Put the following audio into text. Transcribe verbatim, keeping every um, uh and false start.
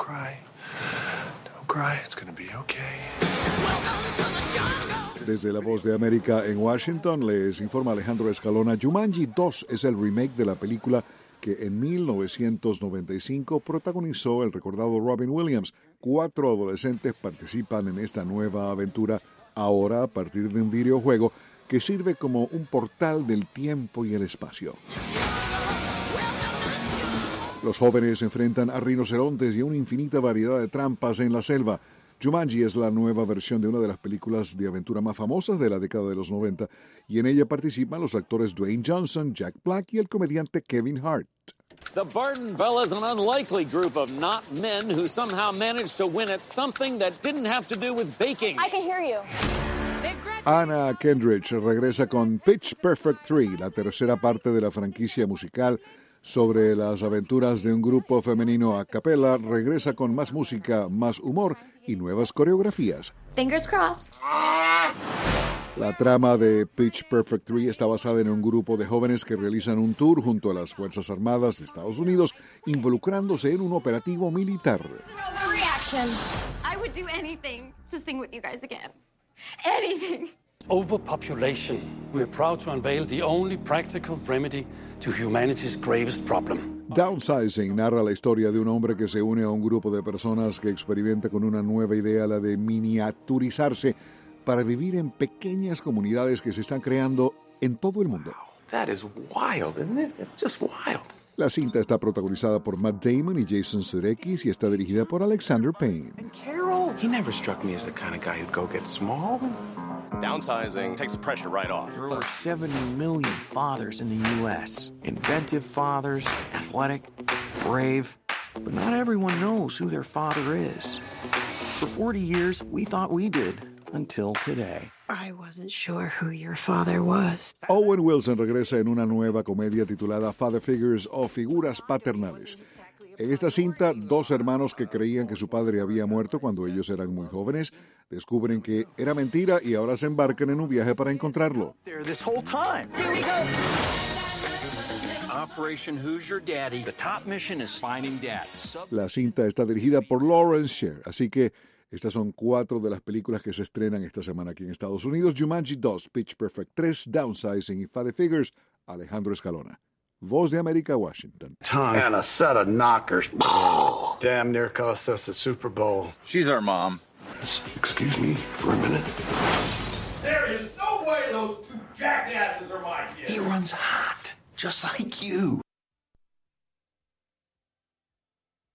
cry. Don't cry. It's gonna be okay. Desde La Voz de América en Washington les informa Alejandro Escalona. Jumanji dos es el remake de la película que en mil novecientos noventa y cinco protagonizó el recordado Robin Williams. Cuatro adolescentes participan en esta nueva aventura ahora a partir de un videojuego que sirve como un portal del tiempo y el espacio. Los jóvenes se enfrentan a rinocerontes y a una infinita variedad de trampas en la selva. Jumanji es la nueva versión de una de las películas de aventura más famosas de la década de los noventa y en ella participan los actores Dwayne Johnson, Jack Black y el comediante Kevin Hart. The Barton Bellas, an unlikely group of not men who somehow managed to win at something that didn't have to do with baking. I can hear you. Anna Kendrick regresa con Pitch Perfect tres, la tercera parte de la franquicia musical sobre las aventuras de un grupo femenino a capella. Regresa con más música, más humor y nuevas coreografías. Fingers crossed. La trama de Pitch Perfect tres está basada en un grupo de jóvenes que realizan un tour junto a las Fuerzas Armadas de Estados Unidos, involucrándose en un operativo militar. I would do anything to sing with you guys again. Anything. Overpopulation. We're proud to unveil the only practical remedy to humanity's gravest problem. Downsizing narra la historia de un hombre que se une a un grupo de personas que experimenta con una nueva idea, la de miniaturizarse, para vivir en pequeñas comunidades que se están creando en todo el mundo. That is wild, isn't it? It's just wild. La cinta está protagonizada por Matt Damon y Jason Sudeikis y está dirigida por Alexander Payne. And Carol, he never struck me as the kind of guy who'd go get small. Downsizing takes the pressure right off. There are over seventy million fathers in the U S Inventive fathers, athletic, brave. But not everyone knows who their father is. For forty years, we thought we did, until today. I wasn't sure who your father was. Owen Wilson regresa en una nueva comedia titulada Father Figures o Figuras Paternales. En esta cinta, dos hermanos que creían que su padre había muerto cuando ellos eran muy jóvenes descubren que era mentira y ahora se embarcan en un viaje para encontrarlo. This whole time. Here we go. Operation Who's Your Daddy? The top mission is finding Dad. La cinta está dirigida por Lawrence Sher, así que estas son cuatro de las películas que se estrenan esta semana aquí en Estados Unidos. Jumanji dos, Pitch Perfect tres, Downsizing y Father Figures. Alejandro Escalona. Voz de América, Washington. Tongue and a set of knockers. Damn near cost us the Super Bowl. She's our mom. Excuse me for a minute. There is no way those two jackasses are my kids. He runs hot, just like you.